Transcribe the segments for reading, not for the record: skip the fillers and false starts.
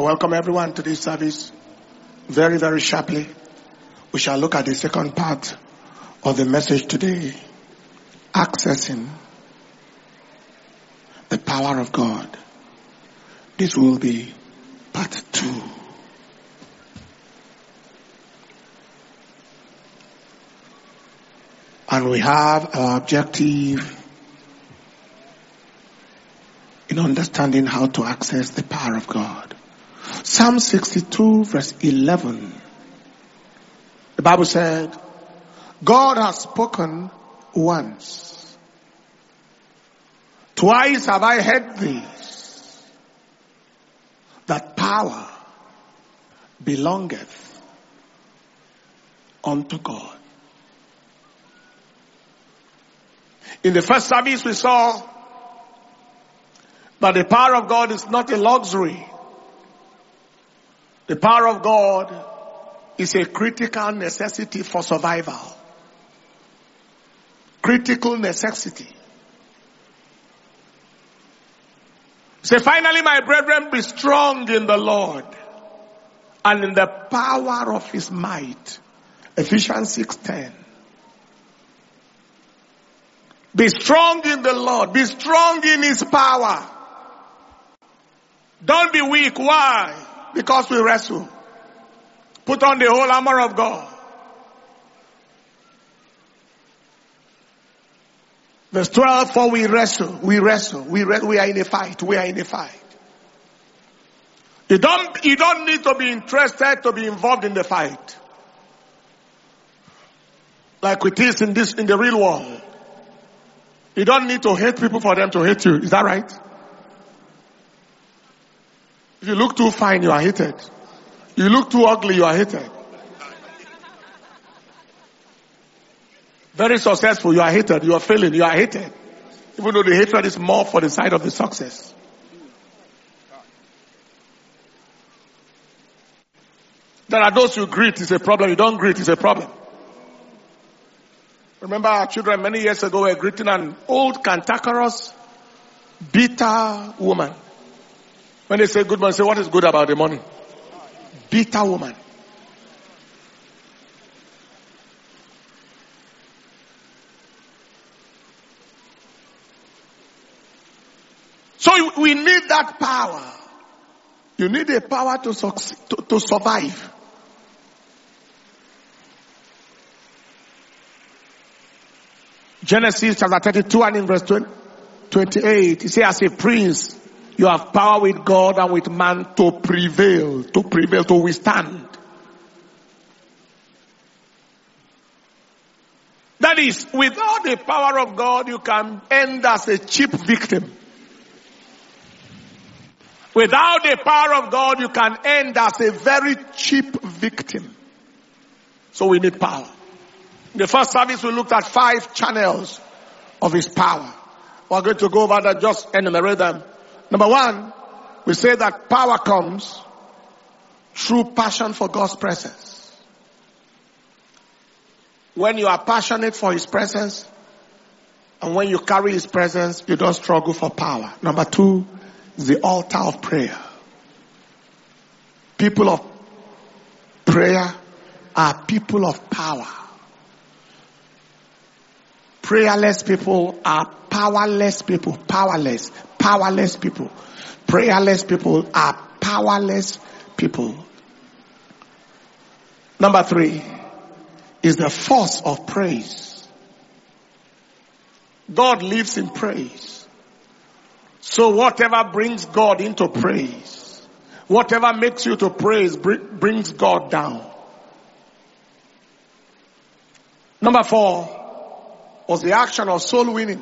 welcome everyone to this service. Very, very sharply, we shall look at the second part of the message today, accessing the power of God. This will be part 2. And we have our objective in understanding how to access the power of God. Psalm 62 verse 11. The Bible said, God has spoken once. Twice have I heard this, that power belongeth unto God. In the first service we saw that the power of God is not a luxury. The power of God is a critical necessity for survival. Critical necessity. So finally, my brethren, be strong in the Lord and in the power of his might. Ephesians 6:10. Be strong in the Lord. Be strong in his power. Don't be weak. Why? Because we wrestle. Put on the whole armor of God. Verse 12, for we wrestle. We are in a fight. We are in a fight. You don't need to be interested to be involved in the fight. Like it is in the real world. You don't need to hate people for them to hate you. Is that right? If you look too fine, you are hated. You look too ugly, you are hated. Very successful, you are hated. You are failing, you are hated. Even though the hatred is more for the side of the success. There are those who greet, it's a problem. You don't greet, it's a problem. Remember our children many years ago were greeting an old cantankerous, bitter woman. When they say good morning, say what is good about the morning? Bitter woman. So we need that power. You need a power to survive. Genesis chapter 32 and in verse 28, he says, as a prince, you have power with God and with man to prevail, to withstand. That is, without the power of God, you can end as a cheap victim. Without the power of God, you can end as a very cheap victim. So we need power. In the first service, we looked at 5 channels of his power. We're going to go over that, just enumerate them. Number 1, we say that power comes through passion for God's presence. When you are passionate for his presence, and when you carry his presence, you don't struggle for power. Number 2 is the altar of prayer. People of prayer are people of power. Prayerless people are powerless people. Powerless people. Prayerless people are powerless people. Number 3 is the force of praise. God lives in praise. So whatever brings God into praise, whatever makes you to praise, brings God down. Number 4 was the action of soul winning.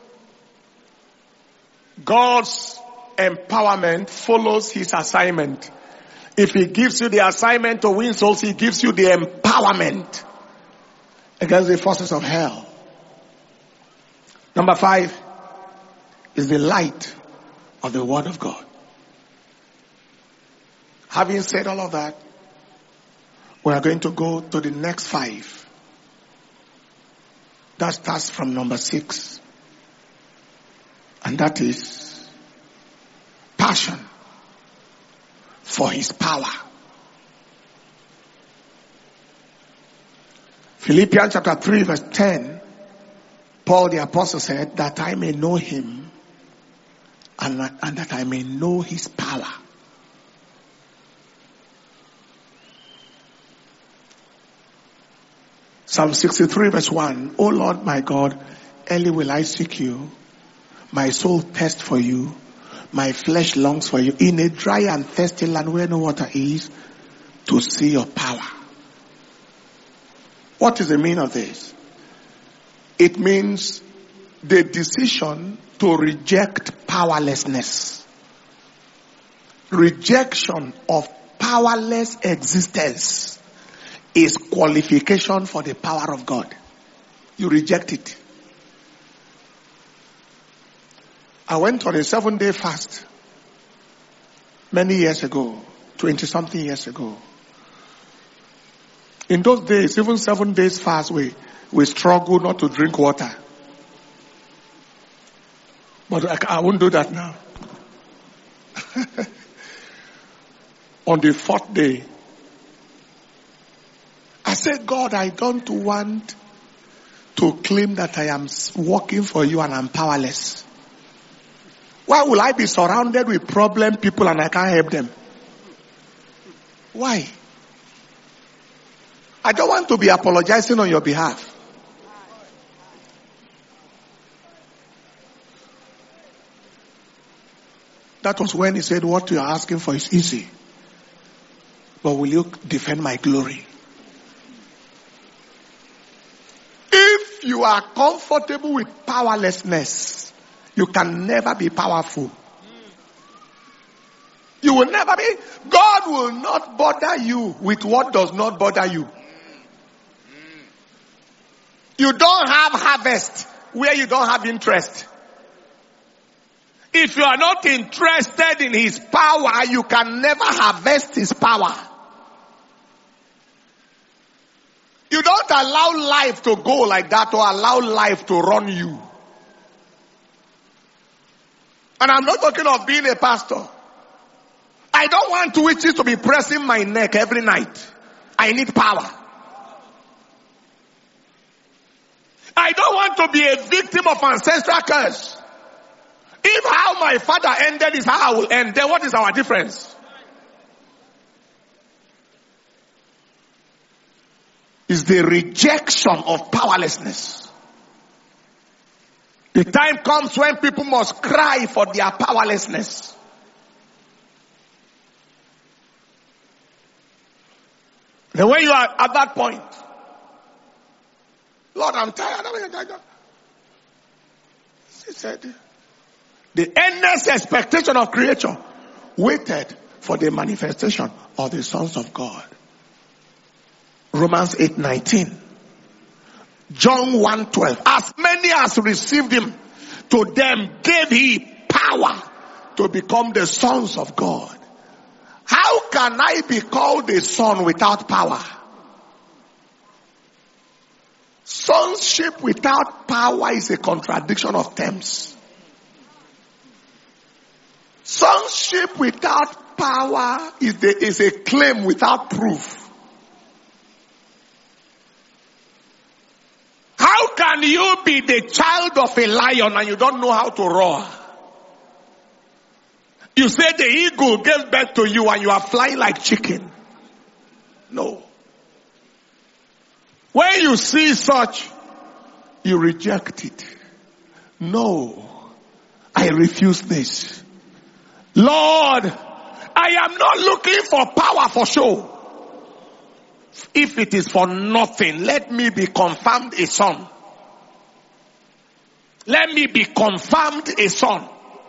God's empowerment follows his assignment. If he gives you the assignment to win souls, he gives you the empowerment against the forces of hell. Number 5 is the light of the Word of God. Having said all of that, we are going to go to the next 5. That starts from number 6. And that is passion for his power. Philippians chapter 3 verse 10, Paul the apostle said, that I may know him and that I may know his power. Psalm 63 verse 1, O Lord my God, early will I seek you. My soul thirsts for you. My flesh longs for you. In a dry and thirsty land where no water is, to see your power. What is the meaning of this? It means the decision to reject powerlessness. Rejection of powerless existence is qualification for the power of God. You reject it. I went on a 7-day fast many years ago, 20-something years ago. In those days, even 7 days fast, we struggle not to drink water. But I won't do that now. On the 4th day, I said, God, I don't want to claim that I am working for you and I'm powerless. Why will I be surrounded with problem people and I can't help them? Why? I don't want to be apologizing on your behalf. That was when he said, what you are asking for is easy. But will you defend my glory? If you are comfortable with powerlessness, you can never be powerful. You will never be. God will not bother you with what does not bother you. You don't have harvest where you don't have interest. If you are not interested in his power, you can never harvest his power. You don't allow life to go like that or allow life to run you. And I'm not talking of being a pastor. I don't want witches to be pressing my neck every night. I need power. I don't want to be a victim of ancestral curse. If how my father ended is how I will end, then what is our difference? It's the rejection of powerlessness. The time comes when people must cry for their powerlessness. Then when you are at that point, Lord, I'm tired. He said, the endless expectation of creation waited for the manifestation of the sons of God. Romans 8:19. John 1:12. As many as received him, to them gave he power to become the sons of God. How can I be called a son without power? Sonship without power is a contradiction of terms. Sonship without power is a claim without proof. How can you be the child of a lion and you don't know how to roar? You say the eagle gave birth to you and you are flying like chicken. No. When you see such, you reject it. No, I refuse this. Lord, I am not looking for power for show. If it is for nothing, let me be confirmed a son. Let me be confirmed a son.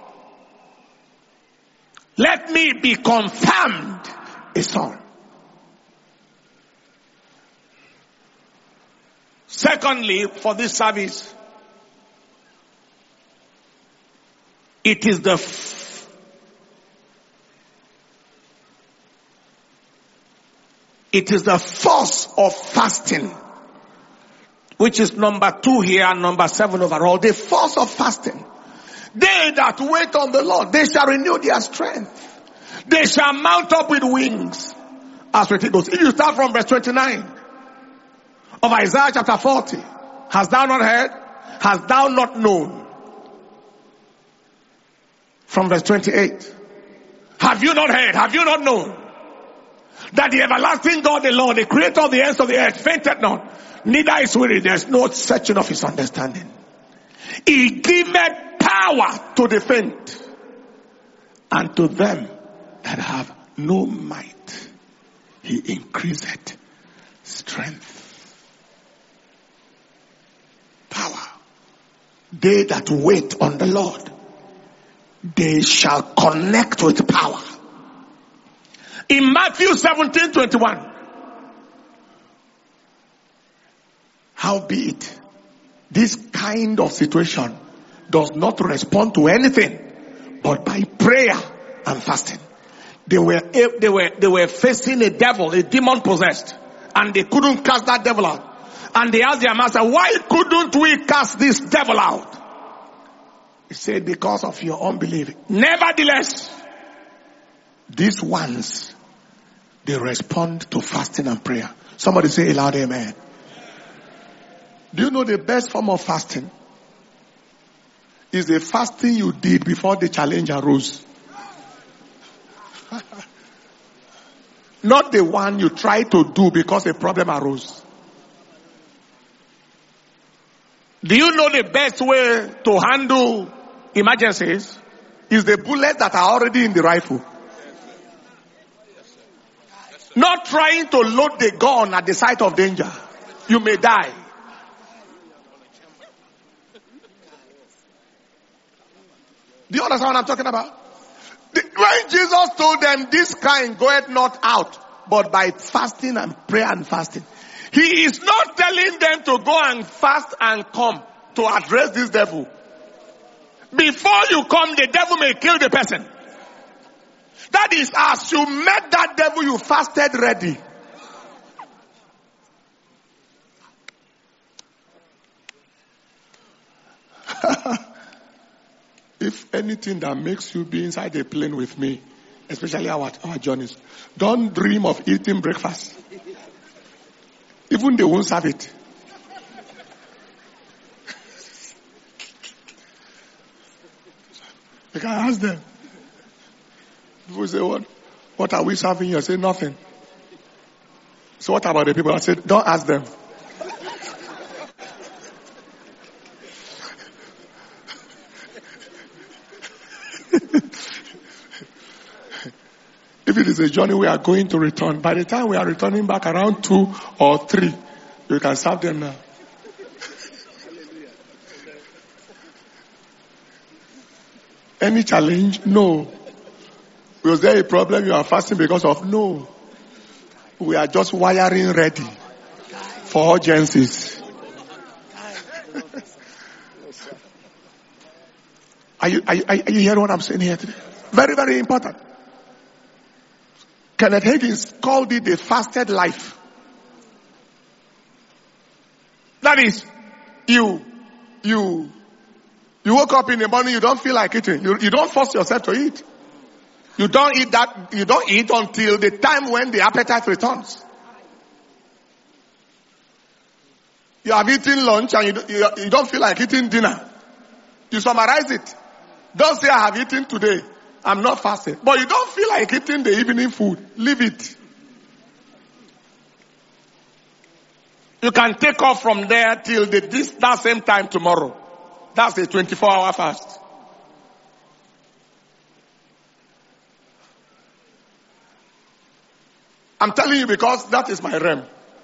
Let me be confirmed a son. Secondly, for this service, it is the force of fasting, which is number 2 here and number 7 overall. The force of fasting. They that wait on the Lord, they shall renew their strength. They shall mount up with wings as with eagles. If you start from verse 29 of Isaiah chapter 40, hast thou not heard? Hast thou not known? From verse 28. Have you not heard? Have you not known? That the everlasting God, the Lord, the creator of the ends of the earth, fainted not, neither is weary. There is no searching of his understanding. He giveth power to the faint, and to them that have no might, he increaseth strength. Power. They that wait on the Lord, they shall connect with power. In Matthew 17:21, howbeit, this kind of situation does not respond to anything but by prayer and fasting. They were facing a devil, a demon possessed, and they couldn't cast that devil out. And they asked their master, why couldn't we cast this devil out? He said, because of your unbelief. Nevertheless, these ones, they respond to fasting and prayer. Somebody say aloud, amen. Do you know the best form of fasting? Is the fasting you did before the challenge arose. Not the one you try to do because a problem arose. Do you know the best way to handle emergencies is the bullets that are already in the rifle? Not trying to load the gun at the site of danger. You may die. Do you understand what I'm talking about? When Jesus told them, this kind goeth not out, but by fasting and prayer and fasting. He is not telling them to go and fast and come to address this devil. Before you come, the devil may kill the person. That is, as you met that devil, you fasted ready. If anything that makes you be inside a plane with me, especially our journeys, don't dream of eating breakfast. Even they won't serve it. You can ask them. People say, what are we serving you? I say, nothing. So what about the people? I said, don't ask them. If it is a journey we are going to return, by the time we are returning back around 2 or 3, you can serve them now. Any challenge? No. Was there a problem you are fasting because of? No. We are just wiring ready for urgencies. Are you hearing what I'm saying here today? Very, very important. Kenneth Hagin called it the fasted life. That is, you woke up in the morning, you don't feel like eating. You don't force yourself to eat. You don't eat until the time when the appetite returns. You have eaten lunch and you don't feel like eating dinner. You summarize it. Don't say, I have eaten today. I'm not fasting. But you don't feel like eating the evening food. Leave it. You can take off from there till that same time tomorrow. That's a 24-hour fast. I'm telling you because that is my realm.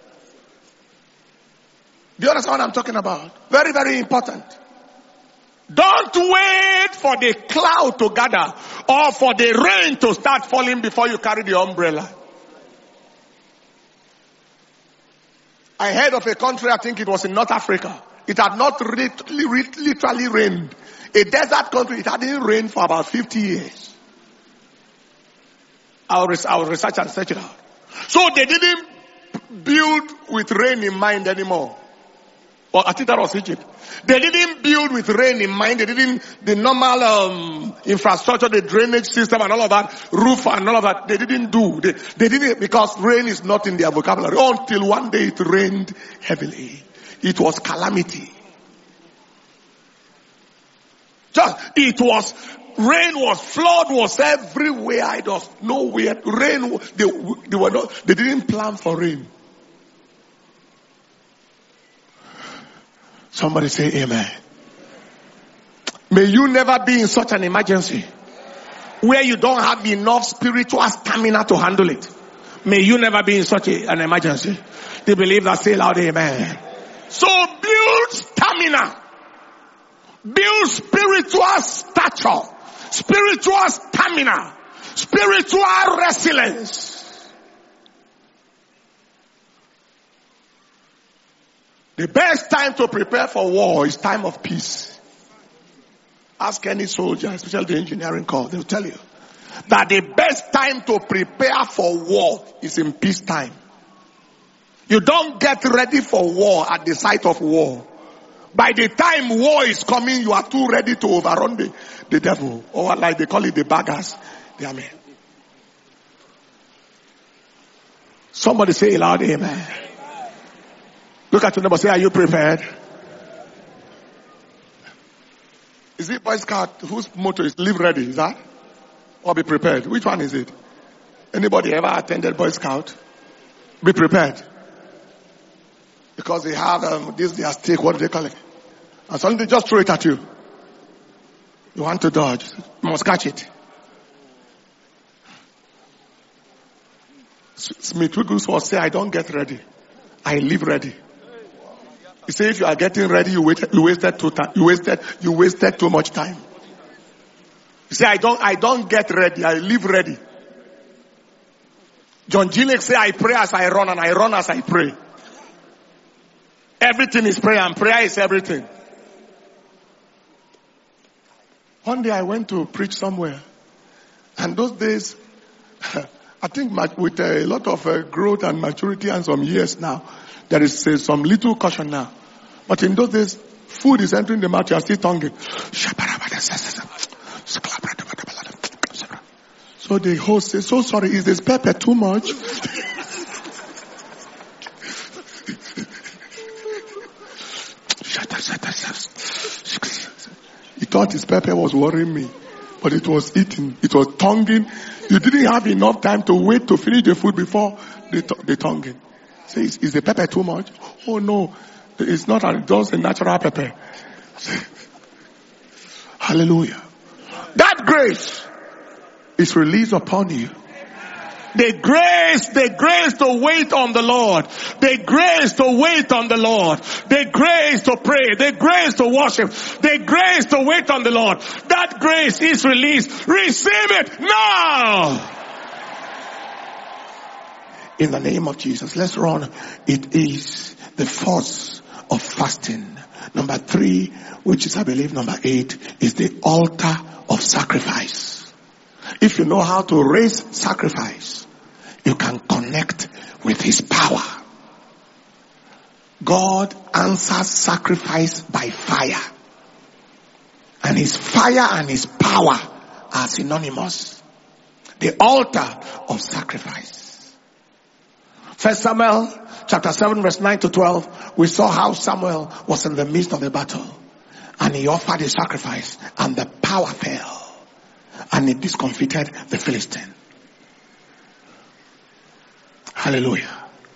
Do you understand what I'm talking about? Very, very important. Don't wait for the cloud to gather or for the rain to start falling before you carry the umbrella. I heard of a country, I think it was in North Africa. It had not literally rained. A desert country, it hadn't rained for about 50 years. I'll research and search it out. So they didn't build with rain in mind anymore. Or I think that was Egypt. They didn't build with rain in mind. They didn't, the normal infrastructure, the drainage system and all of that, roof and all of that, they didn't do. They didn't, because rain is not in their vocabulary. Until one day it rained heavily. It was calamity. Rain was, flood was everywhere. It was nowhere. Rain, they didn't plan for rain. Somebody say amen. May you never be in such an emergency where you don't have enough spiritual stamina to handle it. May you never be in such an emergency. They believe that, say loud amen. So build stamina. Build spiritual stature. Spiritual stamina. Spiritual resilience. The best time to prepare for war is time of peace. Ask any soldier, especially the engineering corps, they'll tell you that the best time to prepare for war is in peace time. You don't get ready for war at the site of war. By the time war is coming, you are too ready to overrun the devil. Or like they call it, the baggers. The army. Somebody say loud amen. Look at your neighbor, say, are you prepared? Is it Boy Scout whose motto is live ready? Is that? Or be prepared? Which one is it? Anybody ever attended Boy Scout? Be prepared. Because they have this their stick, what do they call it? And suddenly they just throw it at you. You want to dodge. You must catch it. Smith Wigglesworth say, I don't get ready. I live ready. He said, if you are getting ready, you wasted too much time. He said, I don't get ready. I live ready. John Gillick said, I pray as I run and I run as I pray. Everything is prayer and prayer is everything. One day I went to preach somewhere. And those days, I think with a lot of growth and maturity and some years now, there is some little caution now. But in those days, food is entering the mouth, you are still tonguing. So the host says, so sorry, is this pepper too much? He thought his pepper was worrying me, but it was eating, it was tonguing. You didn't have enough time to wait to finish the food before the tonguing. Say, is the pepper too much? Oh no, it's not, just a natural pepper. Hallelujah. That grace is released upon you. The grace to wait on the Lord. The grace to wait on the Lord. The grace to pray. The grace to worship. The grace to wait on the Lord. That grace is released. Receive it now. In the name of Jesus. Let's run. It is the force of fasting. Number 3, which is I believe number 8, is the altar of sacrifice. If you know how to raise sacrifice, you can connect with his power. God answers sacrifice by fire. And his fire and his power are synonymous. The altar of sacrifice. 1 Samuel chapter 7 verse 9 to 12, we saw how Samuel was in the midst of the battle. And he offered a sacrifice and the power fell. And it discomfited the Philistine. Hallelujah.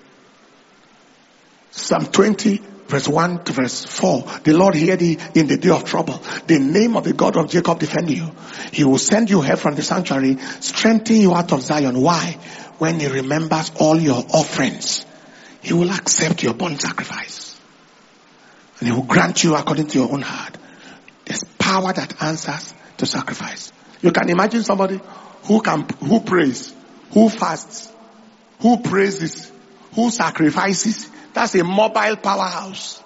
Psalm 20 verse 1 to verse 4. The Lord hear thee in the day of trouble. The name of the God of Jacob defend you. He will send you help from the sanctuary, strengthen you out of Zion. Why? When he remembers all your offerings, he will accept your burnt sacrifice. And he will grant you according to your own heart. There's power that answers to sacrifice. You can imagine somebody who prays, who fasts, who praises, who sacrifices. That's a mobile powerhouse.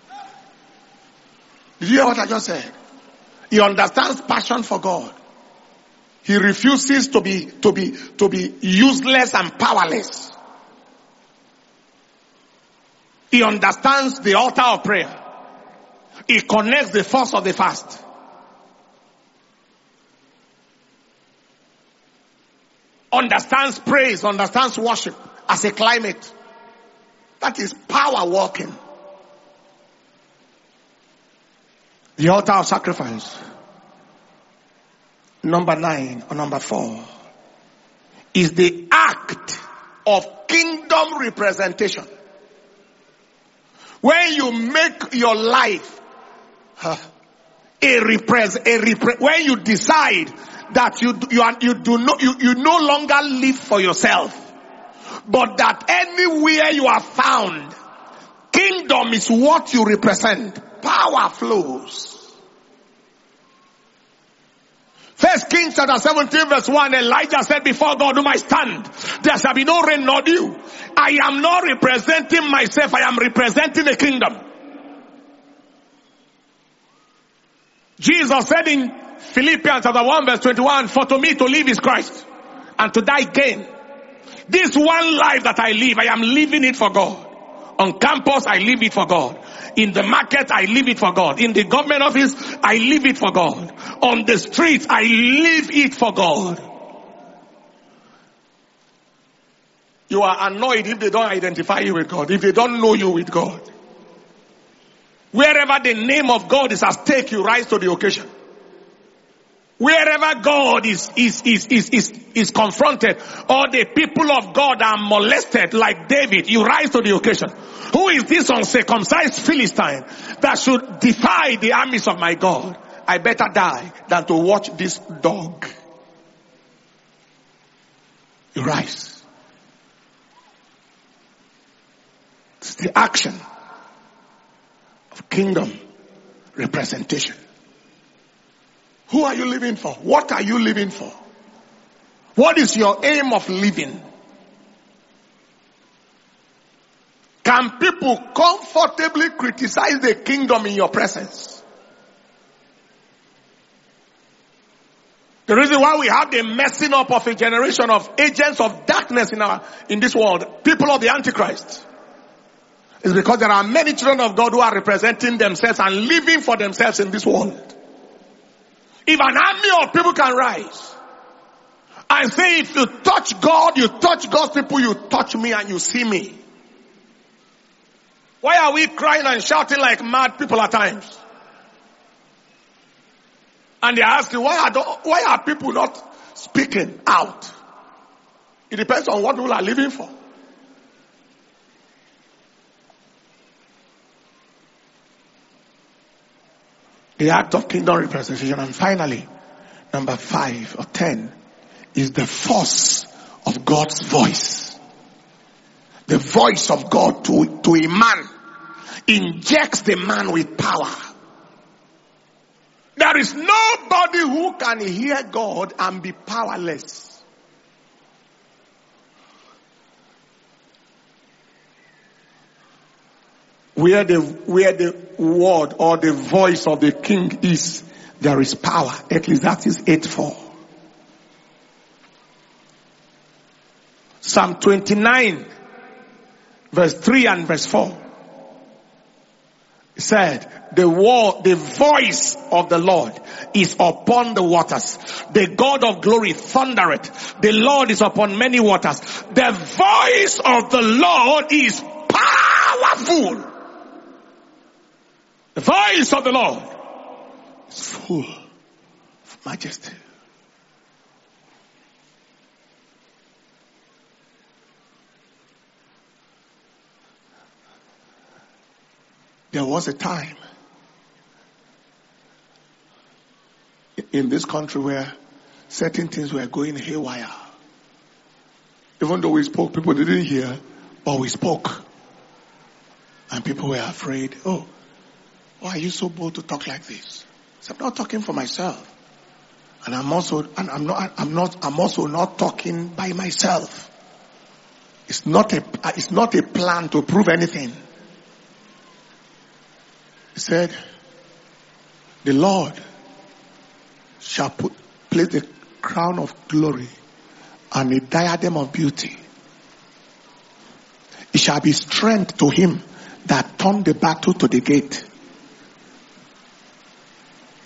Did you hear what I just said? He understands passion for God. He refuses to be useless and powerless. He understands the altar of prayer. It connects the first of the fast. Understands praise, understands worship as a climate. That is power walking. The altar of sacrifice. Number 9 or number 4 is the act of kingdom representation. When you make your life when you decide that you no longer live for yourself, but that anywhere you are found, kingdom is what you represent. Power flows. 1 Kings chapter 17 verse 1, Elijah said, before God whom I stand, there shall be no rain nor dew. I am not representing myself, I am representing the kingdom. Jesus said in Philippians chapter 1 verse 21, for to me to live is Christ, and to die gain. This one life that I live, I am living it for God. On campus, I live it for God. In the market, I live it for God. In the government office, I live it for God. On the streets, I live it for God. You are annoyed if they don't identify you with God, if they don't know you with God. Wherever the name of God is at stake, you rise to the occasion. Wherever God is confronted, or the people of God are molested like David, you rise to the occasion. Who is this uncircumcised Philistine that should defy the armies of my God? I better die than to watch this dog. You rise. It's the action of kingdom representation. Who are you living for? What are you living for? What is your aim of living? Can people comfortably criticize the kingdom in your presence? The reason why we have the messing up of a generation of agents of darkness in this world, people of the Antichrist, is because there are many children of God who are representing themselves and living for themselves in this world. If an army of people can rise and say, if you touch God, you touch God's people, you touch me and you see me. Why are we crying and shouting like mad people at times? And they ask you, why are people not speaking out? It depends on what people are living for. The act of kingdom representation. And finally, number 5 or 10 is the force of God's voice. The voice of God to a man injects the man with power. There is nobody who can hear God and be powerless. Where the word or the voice of the king is, there is power. Ecclesiastes 8:4. Psalm 29 verse 3 and verse 4. It said, the voice of the Lord is upon the waters. The God of glory thundereth. The Lord is upon many waters. The voice of the Lord is powerful. The voice of the Lord is full of majesty. There was a time in this country where certain things were going haywire. Even though we spoke, people didn't hear, but we spoke. And people were afraid. Oh, why are you so bold to talk like this? So I'm not talking for myself. And I'm also not talking by myself. It's not a plan to prove anything. He said, the Lord shall place the crown of glory and a diadem of beauty. It shall be strength to him that turned the battle to the gate.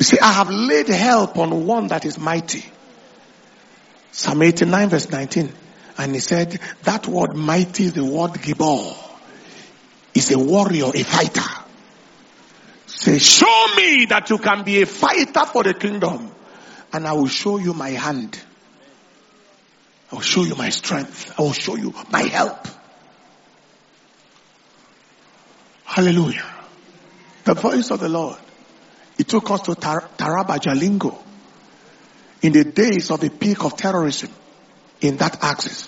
You see, I have laid help on one that is mighty. Psalm 89 verse 19. And he said, that word mighty is the word Gibor. Is a warrior, a fighter. Say, show me that you can be a fighter for the kingdom. And I will show you my hand. I will show you my strength. I will show you my help. Hallelujah. The voice of the Lord. It took us to Taraba, Jalingo. In the days of the peak of terrorism. In that axis.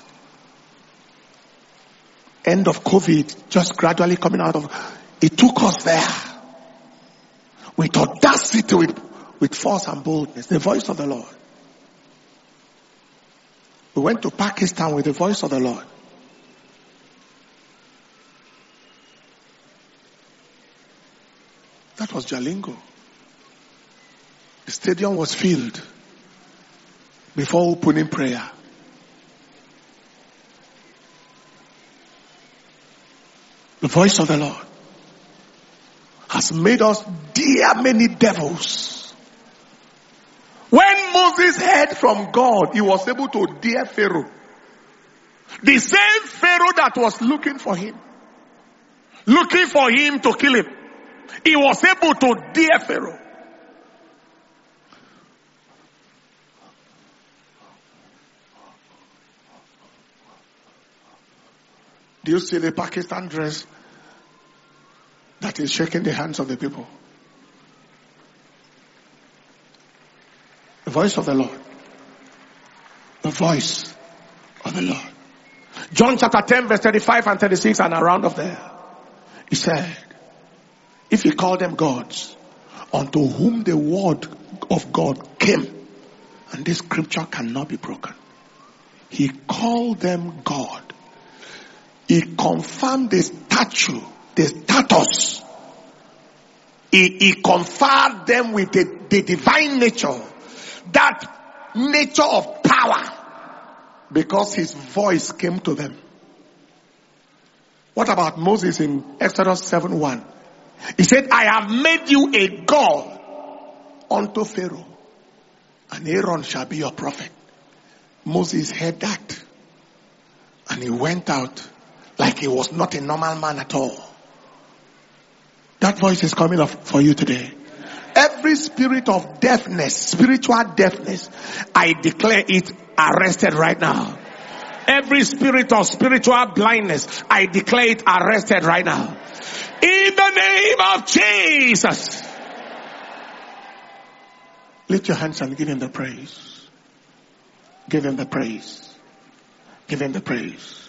End of COVID. Just gradually coming out of. It took us there. With audacity, with force and boldness. The voice of the Lord. We went to Pakistan with the voice of the Lord. That was Jalingo. The stadium was filled before opening prayer. The voice of the Lord has made us dear many devils. When Moses heard from God, he was able to dare Pharaoh. The same Pharaoh that was looking for him to kill him. He was able to dare Pharaoh. Do you see the Pakistan dress that is shaking the hands of the people? The voice of the Lord. The voice of the Lord. John chapter 10 verse 35 and 36 and around of there. He said, if you call them gods, unto whom the word of God came, and this scripture cannot be broken. He called them God. He confirmed the statue, the status. He conferred them with the divine nature. That nature of power. Because his voice came to them. What about Moses in Exodus 7:1? He said, I have made you a God unto Pharaoh, and Aaron shall be your prophet. Moses heard that, and he went out like he was not a normal man at all. That voice is coming up for you today. Every spirit of deafness, spiritual deafness, I declare it arrested right now. Every spirit of spiritual blindness, I declare it arrested right now. In the name of Jesus. Lift your hands and give him the praise. Give him the praise. Give him the praise.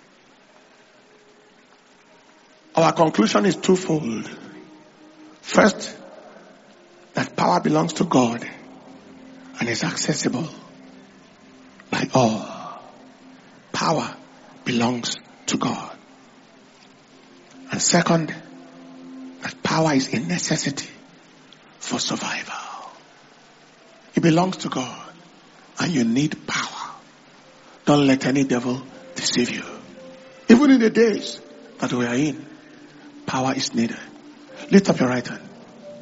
Our conclusion is twofold. First, that power belongs to God and is accessible by all. Power belongs to God. And second, that power is a necessity for survival. It belongs to God and you need power. Don't let any devil deceive you. Even in the days that we are in, power is needed. Lift up your right hand.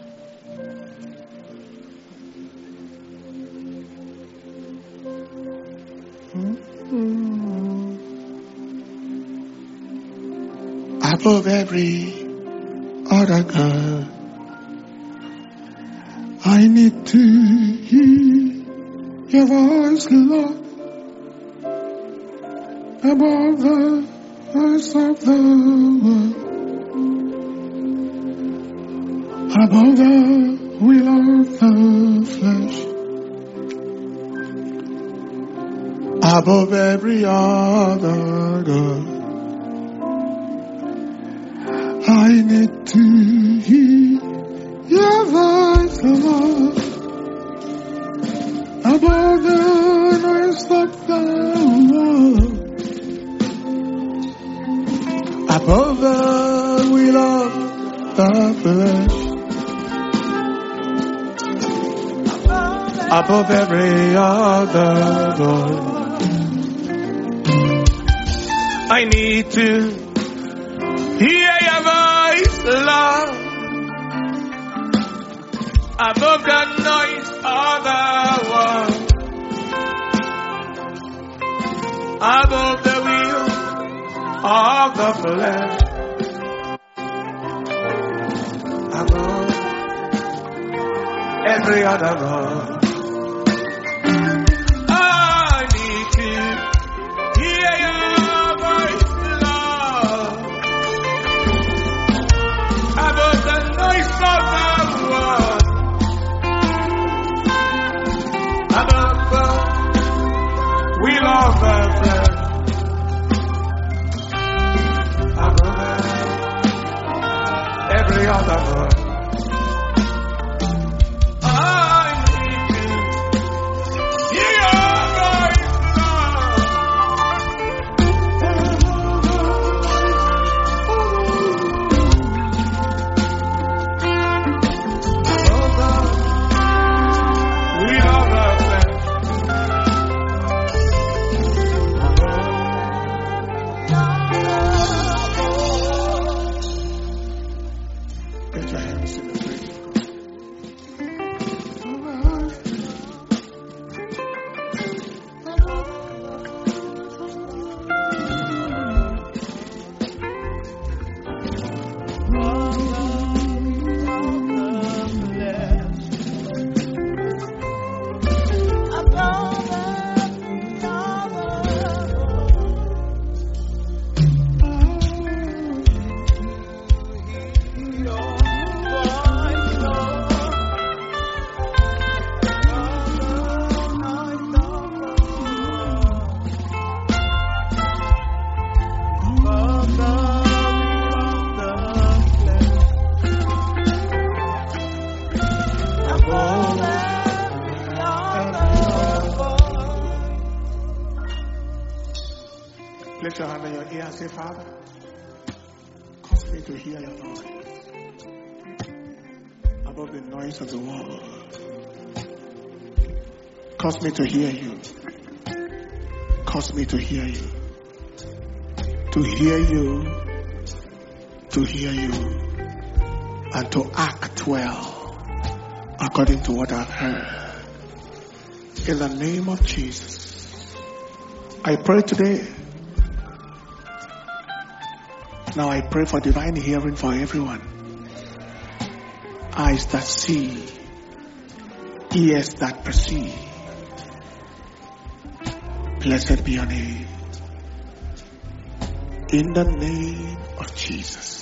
Above every other God, I need to hear your voice, Lord, above the voice of the world, above the will of the flesh, above every other God. I need to hear your voice, Lord, above the noise of the world, above the will of the flesh, above every other God. I need to hear your voice, Lord, above the noise of the world, above the will of the flesh, above every other God. I need to hear your voice, Lord, above the noise of the world, above the will of the flesh, above every other God. Lift your hand on your ear and say, Father, cause me to hear your voice above the noise of the world. Cause me to hear you. Cause me to hear you. To hear you. To hear you. And to act well according to what I've heard. In the name of Jesus, I pray today. Now I pray for divine hearing for everyone. Eyes that see, ears that perceive. Blessed be your name. In the name of Jesus.